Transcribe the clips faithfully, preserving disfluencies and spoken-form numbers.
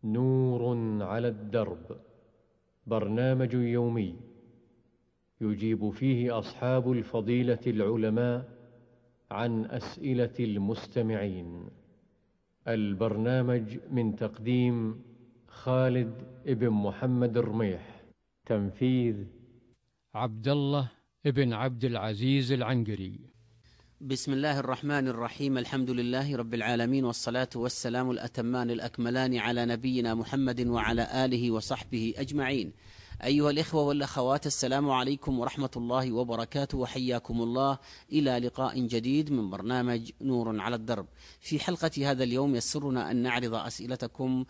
نور على الدرب، برنامج يومي يجيب فيه أصحاب الفضيلة العلماء عن أسئلة المستمعين. البرنامج من تقديم خالد ابن محمد الرميح، تنفيذ عبد الله ابن عبد العزيز العنقري. بسم الله الرحمن الرحيم. الحمد لله رب العالمين، والصلاة والسلام الأتمان الأكملان على نبينا محمد وعلى آله وصحبه أجمعين. أيها الإخوة والأخوات، السلام عليكم ورحمة الله وبركاته، وحياكم الله إلى لقاء جديد من برنامج نور على الدرب. في حلقة هذا اليوم يسرنا أن نعرض أسئلتكم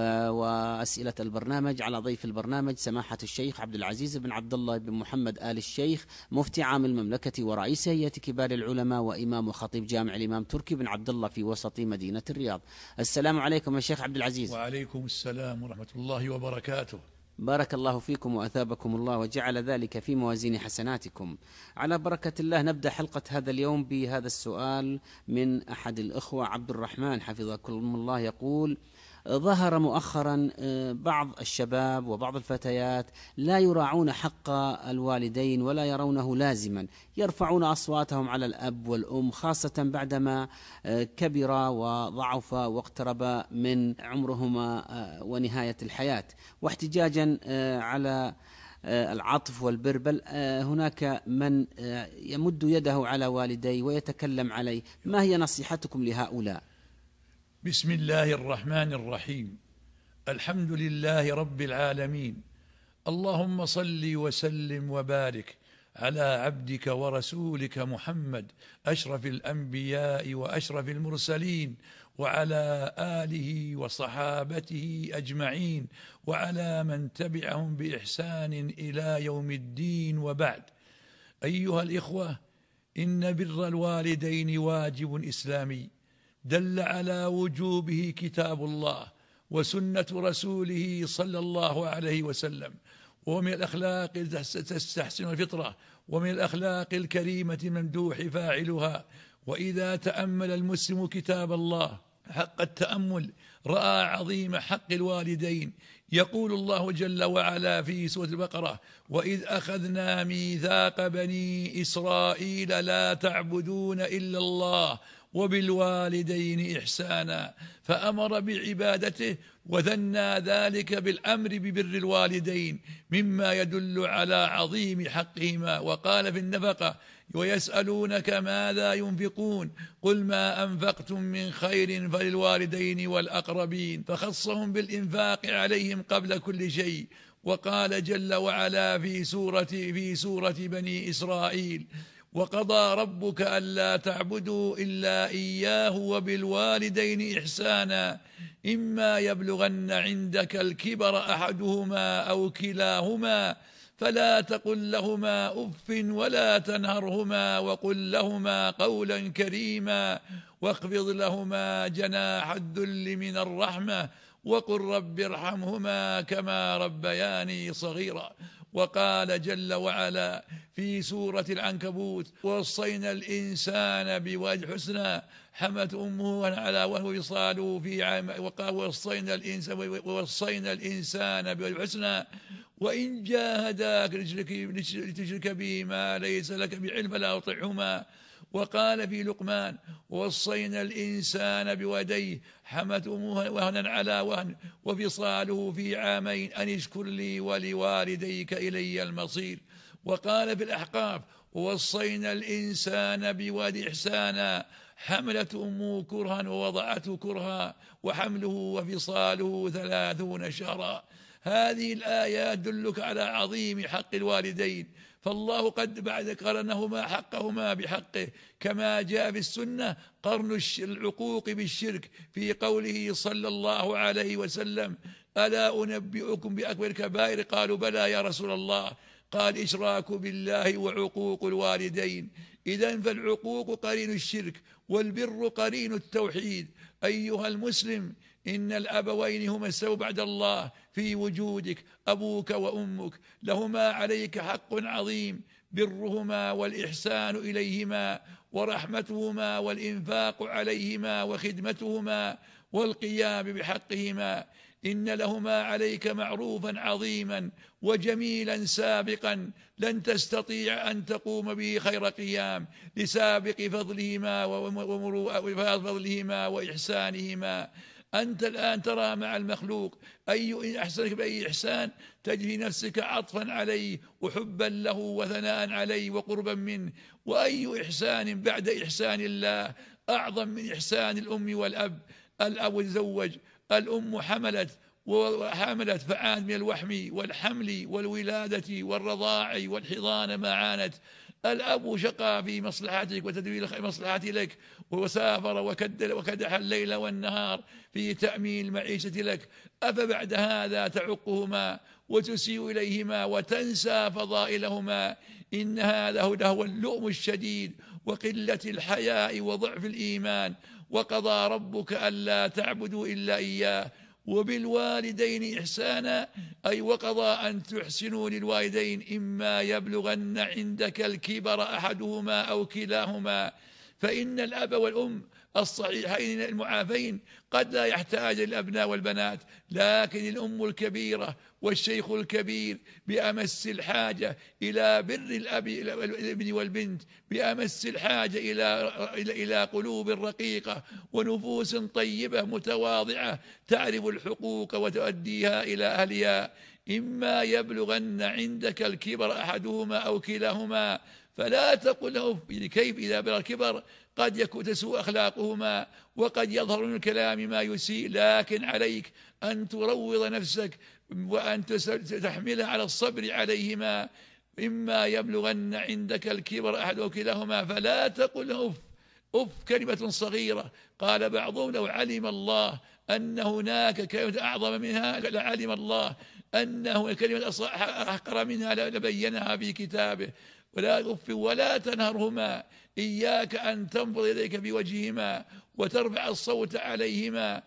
وأسئلة البرنامج على ضيف البرنامج سماحة الشيخ عبد العزيز بن عبد الله بن محمد آل الشيخ، مفتي عام المملكة ورئيس هيئة كبار العلماء وإمام وخطيب جامع الإمام تركي بن عبد الله في وسط مدينة الرياض. السلام عليكم يا شيخ عبد العزيز. وعليكم السلام ورحمة الله وبركاته. بارك الله فيكم وأثابكم الله وجعل ذلك في موازين حسناتكم. على بركة الله نبدأ حلقة هذا اليوم بهذا السؤال من أحد الأخوة عبد الرحمن حفظكم الله، يقول: ظهر مؤخرا بعض الشباب وبعض الفتيات لا يراعون حق الوالدين ولا يرونه لازما، يرفعون أصواتهم على الأب والأم، خاصة بعدما كبر وضعف واقترب من عمرهما ونهاية الحياة، واحتجاجا على العطف والبر، بل هناك من يمد يده على والديه ويتكلم عليه. ما هي نصيحتكم لهؤلاء؟ بسم الله الرحمن الرحيم. الحمد لله رب العالمين، اللهم صل وسلم وبارك على عبدك ورسولك محمد أشرف الأنبياء وأشرف المرسلين، وعلى آله وصحابته أجمعين، وعلى من تبعهم بإحسان إلى يوم الدين، وبعد. أيها الإخوة، إن بر الوالدين واجب إسلامي دل على وجوبه كتاب الله وسنة رسوله صلى الله عليه وسلم، ومن الأخلاق تستحسن الفطرة، ومن الأخلاق الكريمة ممدوح فاعلها. وإذا تأمل المسلم كتاب الله حق التأمل رأى عظيم حق الوالدين. يقول الله جل وعلا في سورة البقرة: وإذ أخذنا ميثاق بني إسرائيل لا تعبدون إلا الله وبالوالدين إحسانا، فأمر بعبادته وثنى ذلك بالأمر ببر الوالدين، مما يدل على عظيم حقهما. وقال في النفقة: ويسألونك ماذا ينفقون قل ما أنفقتم من خير فللوالدين والأقربين، فخصهم بالإنفاق عليهم قبل كل شيء. وقال جل وعلا في سورة في سورة بني إسرائيل: وقضى ربك ألا تعبدوا إلا إياه وبالوالدين إحسانا، إما يبلغن عندك الكبر أحدهما أو كلاهما فلا تقل لهما أف ولا تنهرهما وقل لهما قولا كريما، واخفض لهما جناح الذل من الرحمة وقل رب ارحمهما كما ربياني صغيرا. وقال جل وعلا في سورة العنكبوت: ووصينا الإنسان بوالده حسنا حملت أمه على وهو وصاله في عام. وقال: ووصينا الإنسان ووصينا الإنسان بوالده حسنا وإن جاهداك لتشرك به ما ليس لك بعلم فلا تطعهما. وقال في لقمان: ووصينا الإنسان بوالديه حملت أمه وهنا على وهن وفصاله في عامين أن اشكر لي ولوالديك إلي المصير. وقال في الأحقاف: ووصينا الإنسان بوالده إحسانا حملت أمه كرها ووضعته كرها وحمله وفصاله ثلاثون شهرا. هذه الآيات تدلك على عظيم حق الوالدين، فالله قد بعد قرنهما حقهما بحقه، كما جاء في السنة قرن العقوق بالشرك في قوله صلى الله عليه وسلم: ألا أنبئكم بأكبر الكبائر؟ قالوا: بلى يا رسول الله. قال: إشراك بالله وعقوق الوالدين. إذن فالعقوق قرين الشرك والبر قرين التوحيد. أيها المسلم، إن الأبوين هما السبب بعد الله في وجودك، أبوك وأمك، لهما عليك حق عظيم، برهما والإحسان إليهما ورحمتهما والإنفاق عليهما وخدمتهما والقيام بحقهما. إن لهما عليك معروفا عظيما وجميلا سابقا لن تستطيع أن تقوم به خير قيام لسابق فضلهما وفضلهما وإحسانهما. أنت الآن ترى مع المخلوق أي أحسنك بأي إحسان تجد في نفسك عطفا عليه وحبا له وثناء عليه وقربا منه، وأي إحسان بعد إحسان الله أعظم من إحسان الأم والأب. الأب تزوج، الأم حملت وحملت فعانت من الوحم والحمل والولادة والرضاع والحضانة ما عانت. الأب شقى في مصلحتك وتدبير مصلحتي لك، وسافر وكدح الليل والنهار في تأمين المعيشة لك، أفبعد هذا تعقهما وتسيء إليهما وتنسى فضائلهما؟ إن هذا هو اللؤم الشديد وقلة الحياء وضعف الإيمان. وقضى ربك ألا تعبدوا إلا إياه وبالوالدين إحسانا، أي وقضى أن تحسنوا للوالدين إما يبلغن عندك الكبر أحدهما أو كلاهما. فإن الأب والأم الصحيحين المعافين قد لا يحتاج الأبناء والبنات، لكن الأم الكبيرة والشيخ الكبير بأمس الحاجة إلى بر الأب الابن والبنت، بأمس الحاجة إلى إلى قلوب رقيقة ونفوس طيبة متواضعة تعرف الحقوق وتؤديها إلى أهلها. إما يبلغن عندك الكبر أحدهما أو كلاهما فلا تقل له. كيف إذا بلغ الكبر؟ قد يكون تسوء أخلاقهما وقد يظهر من الكلام ما يسيء، لكن عليك أن تروض نفسك وأن تحملها على الصبر عليهما. إما يبلغن عندك الكبر أحد أو كلاهما فلا تقل أف. أف كلمة صغيرة، قال بعضهم لو علم الله أن هناك كلمة أعظم منها لعلم الله أنه كلمة أحقر منها لبينها في كتابه. ولا أف ولا تنهرهما، إياك أن تنفض يديك بوجههما وترفع الصوت عليهما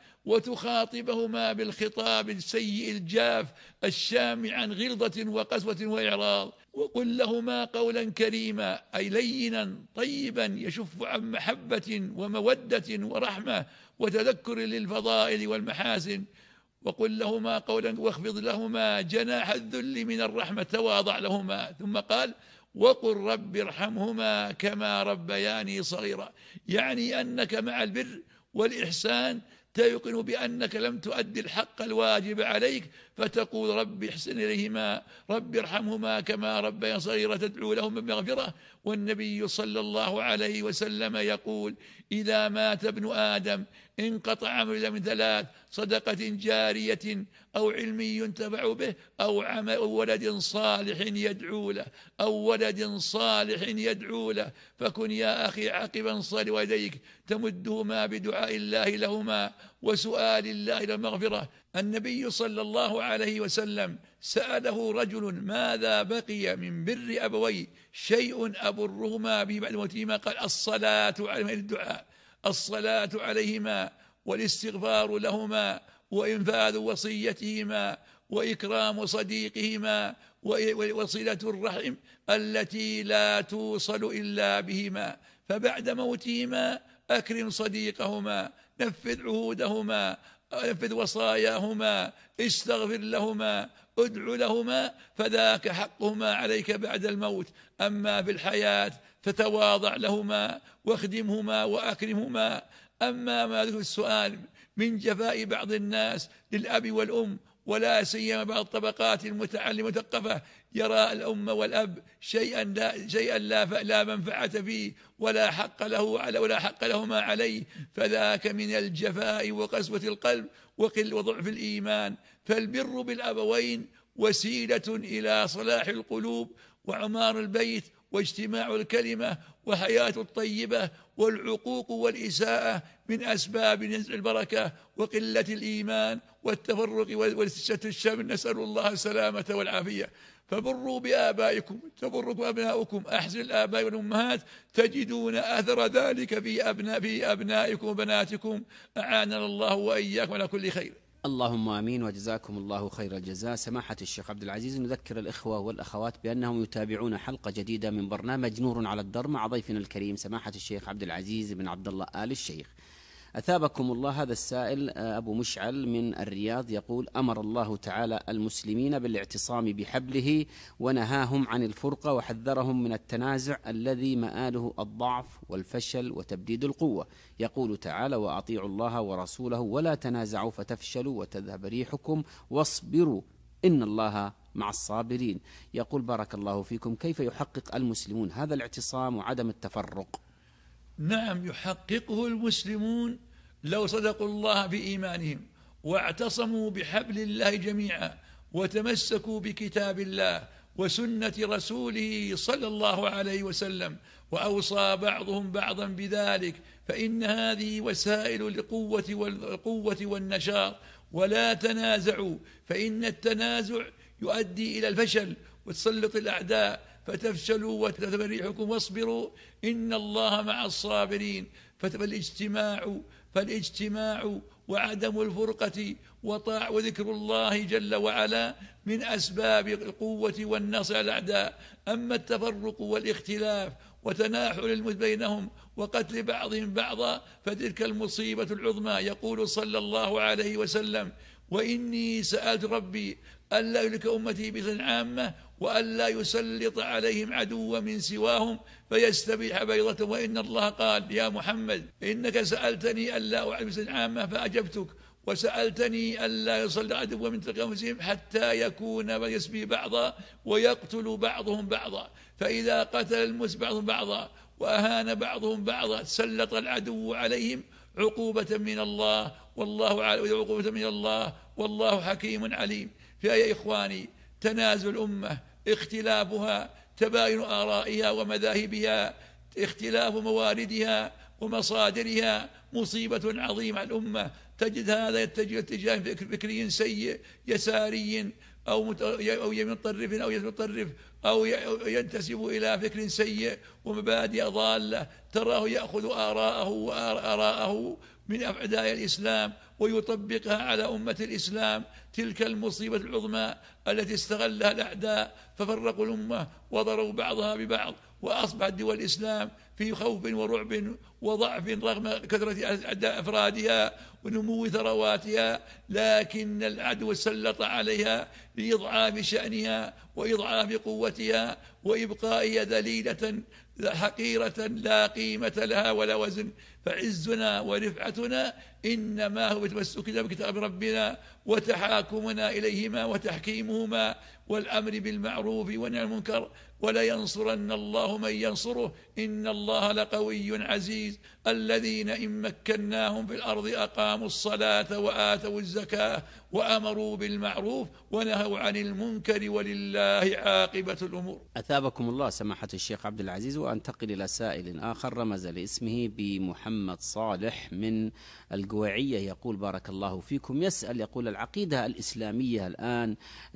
وتخاطبهما بالخطاب السيء الجاف الشام عن غلظة وقسوة وإعراض. وقل لهما قولا كريما، أي لينا طيبا يشف عن محبة ومودة ورحمة وتذكر للفضائل والمحاسن. وقل لهما قولا واخفض لهما جناح الذل من الرحمة، تواضع لهما. ثم قال وقل رب ارحمهما كما ربياني صغيرا، يعني أنك مع البر والإحسان تيقن بأنك لم تؤدي الحق الواجب عليك، فتقول رب احسن إليهما رب ارحمهما كما ربياني صغيرا، تدعو لهم بمغفرة. والنبي صلى الله عليه وسلم يقول إذا مات ابن آدم انقطع عمله من ثلاث: صدقة جارية أو علم ينتفع به أو عمل ولد صالح يدعو له أو ولد صالح يدعو له. فكن يا أخي عاقبا صالح والديك تمدهما بدعاء الله لهما وسؤال الله للمغفرة. النبي صلى الله عليه وسلم سأله رجل ماذا بقي من بر أبوي شيء أبرهما به بعد موتهما؟ قال الصلاة عليهما، الدعاء الصلاة عليهما والاستغفار لهما وإنفاذ وصيتهما وإكرام صديقهما وصلة الرحم التي لا توصل إلا بهما. فبعد موتهما أكرم صديقهما، نفذ عهودهما، نفذ وصاياهما، استغفر لهما، ادع لهما، فذاك حقهما عليك بعد الموت. أما في الحياة فتواضع لهما واخدمهما وأكرمهما. أما ما ذكر السؤال من جفاء بعض الناس للأب والأم، ولا سيما بعض الطبقات المتعلمة المثقفة، يرى الأم والأب شيئا لا شيئا لا لا منفعة فيه ولا حق له على ولا حق لهما عليه، فذاك من الجفاء وقسوة القلب وقل وضعف الإيمان. فالبر بالأبوين وسيلة إلى صلاح القلوب وعمار البيت واجتماع الكلمة وحياة الطيبة، والعقوق والإساءة من أسباب نزع البركة وقلة الإيمان والتفرق والاستشهاد الشامل. نسأل الله السلامة والعافية. فبروا بآبائكم تبركم أبناؤكم، أحسن الآباء والأمهات تجدون أثر ذلك في أبناء في أبنائكم وبناتكم. أعاننا الله وإياكم على كل خير. اللهم آمين وجزاكم الله خير الجزاء. سماحة الشيخ عبد العزيز، نذكر الإخوة والأخوات بأنهم يتابعون حلقة جديدة من برنامج نور على الدرب مع ضيفنا الكريم سماحة الشيخ عبد العزيز بن عبد الله آل الشيخ. أثابكم الله. هذا السائل أبو مشعل من الرياض يقول: أمر الله تعالى المسلمين بالاعتصام بحبله ونهاهم عن الفرقة وحذرهم من التنازع الذي مآله الضعف والفشل وتبديد القوة. يقول تعالى: وأطيعوا الله ورسوله ولا تنازعوا فتفشلوا وتذهب ريحكم واصبروا إن الله مع الصابرين. يقول: بارك الله فيكم، كيف يحقق المسلمون هذا الاعتصام وعدم التفرق؟ نعم، يحققه المسلمون لو صدقوا الله بإيمانهم واعتصموا بحبل الله جميعا وتمسكوا بكتاب الله وسنة رسوله صلى الله عليه وسلم، وأوصى بعضهم بعضا بذلك، فإن هذه وسائل القوة والقوة والنشاط. ولا تنازعوا، فإن التنازع يؤدي إلى الفشل وتسلط الأعداء، فتفشلوا وتذهب ريحكم واصبروا إن الله مع الصابرين. فالاجتماع فالاجتماع وعدم الفرقة وطاع وذكر الله جل وعلا من أسباب القوة والنصر على الأعداء. أما التفرق والاختلاف وتناحل بينهم وقتل بعضهم بعضا فتلك المصيبة العظمى. يقول صلى الله عليه وسلم: وإني سألت ربي ألا يهلك أمتي بغير عامة وألا يسلط عليهم عدوا من سواهم فيستبيح بيضة. وإن الله قال: يا محمد إنك سألتني ألا أعلم بغير عامة فأجبتك، وسألتني ألا يسلط عدوا من أنفسهم حتى يكون يسبي بعضا ويقتل بعضهم بعضا. فإذا قتل المسلم بعضهم بعضا وأهان بعضهم بعضا سلط العدو عليهم عقوبة من الله، والله عقوبة من الله والله حكيم عليم. فيا إخواني، تنازل الأمة، اختلافها، تباين آرائها ومذاهبها، اختلاف مواردها ومصادرها مصيبة عظيمة على الأمة. تجد هذا يتجه اتجاه فكري سيء يساري أو أو متطرف أو متطرف أو ينتسب إلى فكر سيء ومبادئ ضالة، تراه يأخذ آراءه وآراءه من أعداء الإسلام ويطبقها على أمة الإسلام. تلك المصيبة العظمى التي استغلها الأعداء ففرقوا الأمة وضروا بعضها ببعض، وأصبحت دول الإسلام في خوف ورعب وضعف رغم كثرة أعداء أفرادها ونمو ثرواتها، لكن العدو سلط عليها لإضعاف شأنها وإضعاف قوتها وإبقائها ذليلة حقيرة لا قيمة لها ولا وزن. فعزنا ورفعتنا إنما هو بتمسكنا بكتاب ربنا وتحاكمنا إليهما وتحكيمهما والأمر بالمعروف والنهي عن المنكر، ولا ينصرن الله من ينصره إن الله لقوي عزيز. الذين إن مكناهم في الأرض أقاموا الصلاة وآتوا الزكاة وأمروا بالمعروف ونهوا عن المنكر ولله عاقبة الأمور. أثابكم الله سماحة الشيخ عبد العزيز. وأنتقل إلى سائل آخر رمز لاسمه بمحمد صالح من القويعية، يقول: بارك الله فيكم. يسأل يقول: العقيدة الإسلامية الآن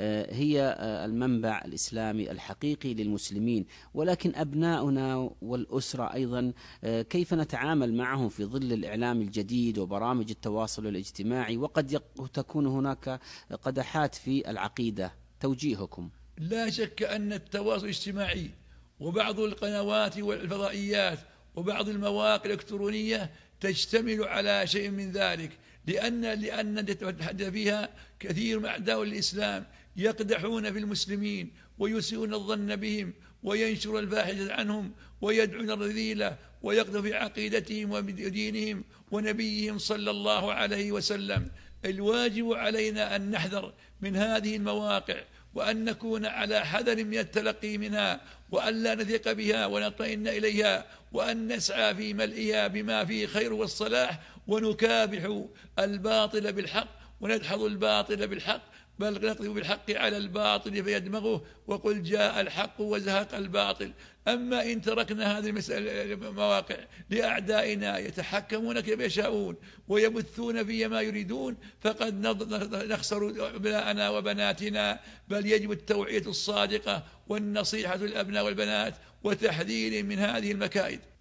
هي المنبع الإسلامي الحقيقي للمسلمين، ولكن أبناؤنا والأسرة أيضا كيف نتعامل معهم في ظل الإعلام الجديد وبرامج التواصل الاجتماعي، وقد تكون هناك قدحات في العقيدة؟ توجيهكم. لا شك أن التواصل الاجتماعي وبعض القنوات والفضائيات وبعض المواقع الإلكترونية تشتمل على شيء من ذلك، لأن لأن يتحدث فيها كثير من أعداء الإسلام يقدحون في المسلمين ويسيئون الظن بهم وينشر الفاحشة عنهم ويدعون الرذيلة ويقذف في عقيدتهم ودينهم ونبيهم صلى الله عليه وسلم. الواجب علينا أن نحذر من هذه المواقع وأن نكون على حذر من التلقي منها، وأن لا نثق بها ونطمئن إليها، وأن نسعى في ملئها بما فيه خير والصلاح، ونكابح الباطل بالحق وندحض الباطل بالحق، بل نقذف بالحق على الباطل فيدمغه، وقل جاء الحق وزهق الباطل. أما إن تركنا هذه المواقع لأعدائنا يتحكمون كيف يشاءون ويبثون في ما يريدون فقد نخسر أبناءنا وبناتنا، بل يجب التوعية الصادقة والنصيحة للأبناء والبنات وتحذيرهم من هذه المكائد.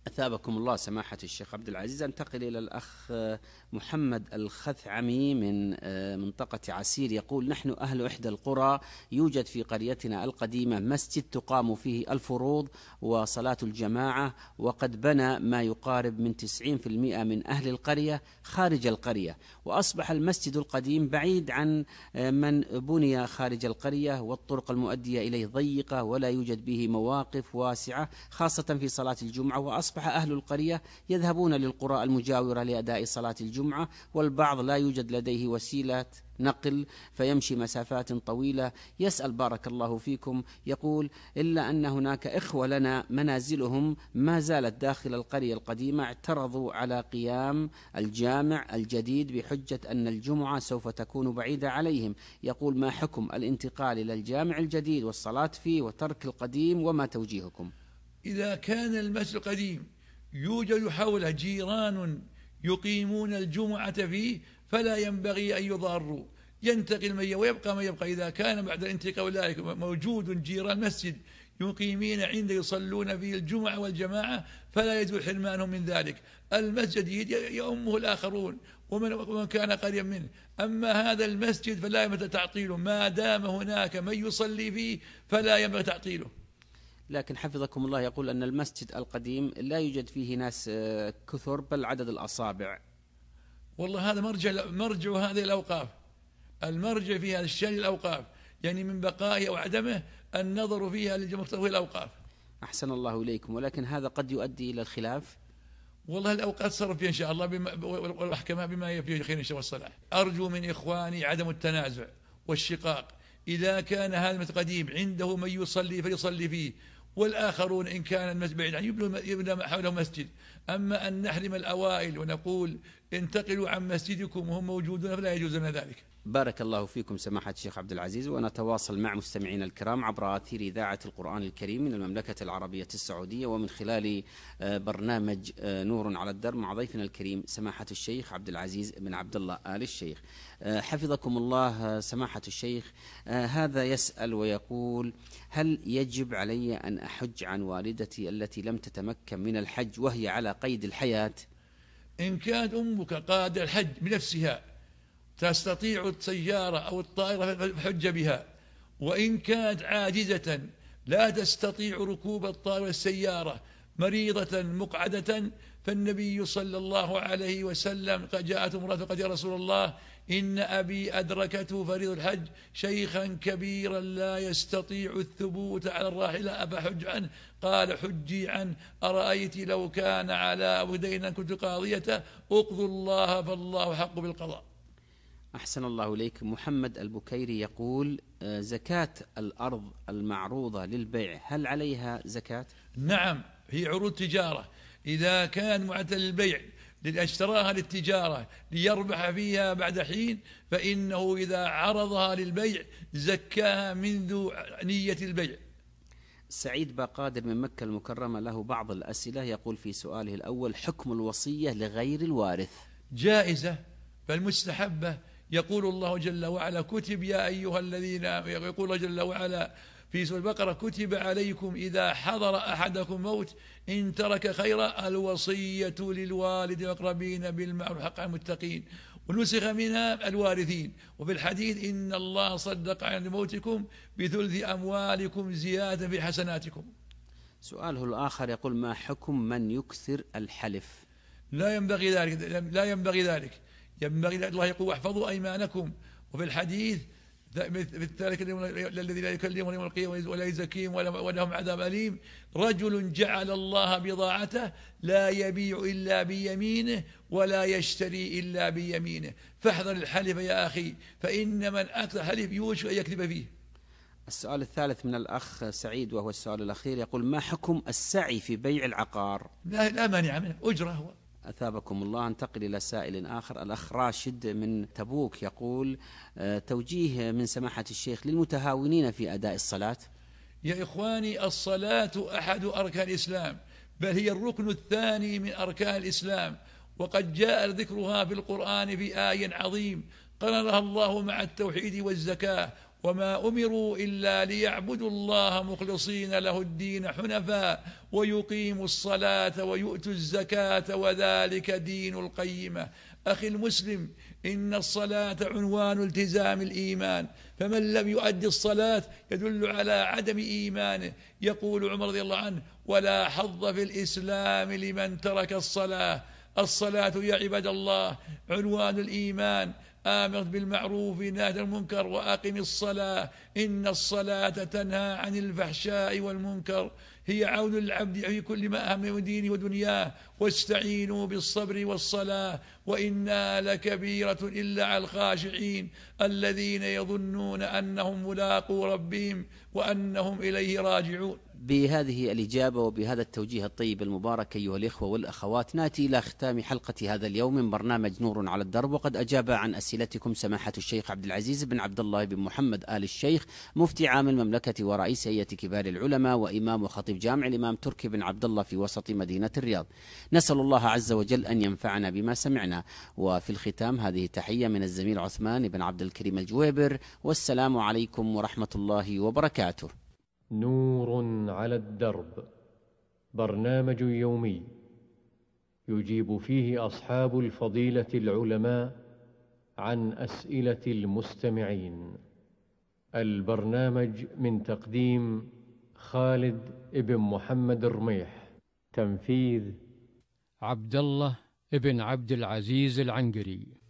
أثابكم الله سماحة الشيخ عبد العزيز. أنتقل إلى الأخ محمد الخثعمي من منطقة عسير، يقول: نحن أهل إحدى القرى، يوجد في قريتنا القديمة مسجد تقام فيه الفروض وصلاة الجماعة، وقد بنى ما يقارب من تسعين بالمئة من أهل القرية خارج القرية، وأصبح المسجد القديم بعيد عن من بني خارج القرية، والطرق المؤدية إليه ضيقة ولا يوجد به مواقف واسعة خاصة في صلاة الجمعة، وأصبح أهل القرية يذهبون للقرى المجاورة لأداء صلاة الجمعة، والبعض لا يوجد لديه وسيلة نقل فيمشي مسافات طويلة. يسأل بارك الله فيكم، يقول: إلا أن هناك إخوة لنا منازلهم ما زالت داخل القرية القديمة، اعترضوا على قيام الجامع الجديد بحجة أن الجمعة سوف تكون بعيدة عليهم. يقول: ما حكم الانتقال إلى الجامع الجديد والصلاة فيه وترك القديم، وما توجيهكم؟ إذا كان المسجد القديم يوجد حوله جيران يقيمون الجمعة فيه فلا ينبغي أن يضاروا، ينتقل من ويبقى من يبقى. إذا كان بعد الانتقال أولئك موجود جيران مسجد يقيمين عنده يصلون فيه الجمعة والجماعة فلا يجوز حرمانهم من ذلك. المسجد يؤمه الآخرون ومن كان قريبا منه، أما هذا المسجد فلا ينبغي تعطيله، ما دام هناك من يصلي فيه فلا ينبغي تعطيله. لكن حفظكم الله يقول أن المسجد القديم لا يوجد فيه ناس كثر بل عدد الأصابع. والله هذا مرجع مرجع هذه الأوقاف، المرجع في هذا الشأن الأوقاف، يعني من بقائه أو عدمه النظر فيها للمختلف الأوقاف. أحسن الله إليكم، ولكن هذا قد يؤدي إلى الخلاف. والله الأوقات صرف فيها إن شاء الله بما والأحكام بما فيه خير إن شاء الله والصلاح. أرجو من إخواني عدم التنازع والشقاق. إذا كان هذا المسجد قديم عنده من يصلي فليصلي فيه، والآخرون إن كان المسجد بعيد عنه يبنى حوله مسجد. أما أن نحرم الأوائل ونقول انتقلوا عن مسجدكم وهم موجودون فلا يجوز لنا ذلك. بارك الله فيكم سماحة الشيخ عبد العزيز. ونتواصل مع مستمعينا الكرام عبر آثير إذاعة القرآن الكريم من المملكة العربية السعودية، ومن خلال برنامج نور على الدرب مع ضيفنا الكريم سماحة الشيخ عبد العزيز بن عبد الله آل الشيخ. حفظكم الله سماحة الشيخ، هذا يسأل ويقول: هل يجب علي أن أحج عن والدتي التي لم تتمكن من الحج وهي على قيد الحياة؟ إن كانت أمك قادرة الحج بنفسها تستطيع السيارة أو الطائرة فحج بها، وإن كانت عاجزة لا تستطيع ركوب الطائرة والسيارة مريضة مقعدة، فالنبي صلى الله عليه وسلم قد جاءت امرأة فقد: يا رسول الله إن أبي أدركته فريضة الحج شيخا كبيرا لا يستطيع الثبوت على الراحلة أفحج عنه؟ قال: حجي عنه، أرأيت لو كان على أبدين كنت قاضية، أقضوا الله فالله حق بالقضاء. أحسن الله إليك. محمد البكيري يقول: زكاة الأرض المعروضة للبيع هل عليها زكاة؟ نعم، هي عروض تجارة، إذا كان معدل للبيع اشتراها للتجارة ليربح فيها بعد حين، فإنه إذا عرضها للبيع زكاها منذ نية البيع. سعيد باقادر من مكة المكرمة له بعض الأسئلة، يقول في سؤاله الأول: حكم الوصية لغير الوارث؟ جائزة بل مستحبة. يقول الله جل وعلا: كتب يا أيها الذين، يقول الله جل وعلا في سورة البقرة: كتب عليكم إذا حضر أحدكم موت إن ترك خيرا الوصية للوالد والأقربين بالمعروف حقا على المتقين، ونسخ منها الوارثين. وفي الحديث: إن الله صدق عن موتكم بثلث أموالكم زيادة في حسناتكم. سؤاله الآخر يقول: ما حكم من يكثر الحلف؟ لا ينبغي ذلك، لا ينبغي ذلك. ينبغي الله يقول: واحفظوا أيمانكم. وفي الحديث: ذلك الذي لا يكلمهم يوم القيامة ولا يزكيهم ولهم عذاب أليم. رجل جعل الله بضاعته لا يبيع إلا بيمينه ولا يشتري إلا بيمينه، فاحذر الحلف يا أخي، فإن من أكثر حلف يوشك أن يكذب فيه. السؤال الثالث من الأخ سعيد وهو السؤال الأخير، يقول: ما حكم السعي في بيع العقار؟ لا, لا مانع منه، أجرة هو. أثابكم الله. انتقل إلى سائل آخر، الأخ راشد من تبوك يقول: توجيه من سماحة الشيخ للمتهاونين في أداء الصلاة. يا إخواني، الصلاة أحد أركان الإسلام، بل هي الركن الثاني من أركان الإسلام، وقد جاء ذكرها في القرآن في آية عظيم قرنها الله مع التوحيد والزكاة، وما أمروا إلا ليعبدوا الله مخلصين له الدين حنفاء ويقيموا الصلاة ويؤتوا الزكاة وذلك دين القيمة. أخي المسلم، إن الصلاة عنوان التزام الإيمان، فمن لم يؤدي الصلاة يدل على عدم إيمانه. يقول عمر رضي الله عنه: ولا حظ في الإسلام لمن ترك الصلاة. الصلاة يا عباد الله عنوان الإيمان. آمر بالمعروف نهى عن المنكر وأقم الصلاة إن الصلاة تنهى عن الفحشاء والمنكر. هي عون العبد في كل ما أهم من دينه ودنياه. واستعينوا بالصبر والصلاة وإنها لكبيرة إلا على الخاشعين الذين يظنون أنهم ملاقو ربهم وأنهم إليه راجعون. بهذه الإجابة وبهذا التوجيه الطيب المبارك أيها الإخوة والأخوات نأتي إلى ختام حلقة هذا اليوم من برنامج نور على الدرب. وقد أجاب عن أسئلتكم سماحة الشيخ عبد العزيز بن عبد الله بن محمد آل الشيخ، مفتي عام المملكة ورئيس هيئة كبار العلماء وإمام وخطيب جامع الإمام تركي بن عبد الله في وسط مدينة الرياض. نسأل الله عز وجل أن ينفعنا بما سمعنا. وفي الختام هذه تحية من الزميل عثمان بن عبد الكريم الجويبر، والسلام عليكم ورحمة الله وبركاته. نور على الدرب، برنامج يومي يجيب فيه أصحاب الفضيلة العلماء عن أسئلة المستمعين. البرنامج من تقديم خالد بن محمد الرميح، تنفيذ عبد الله بن عبد العزيز العنقري.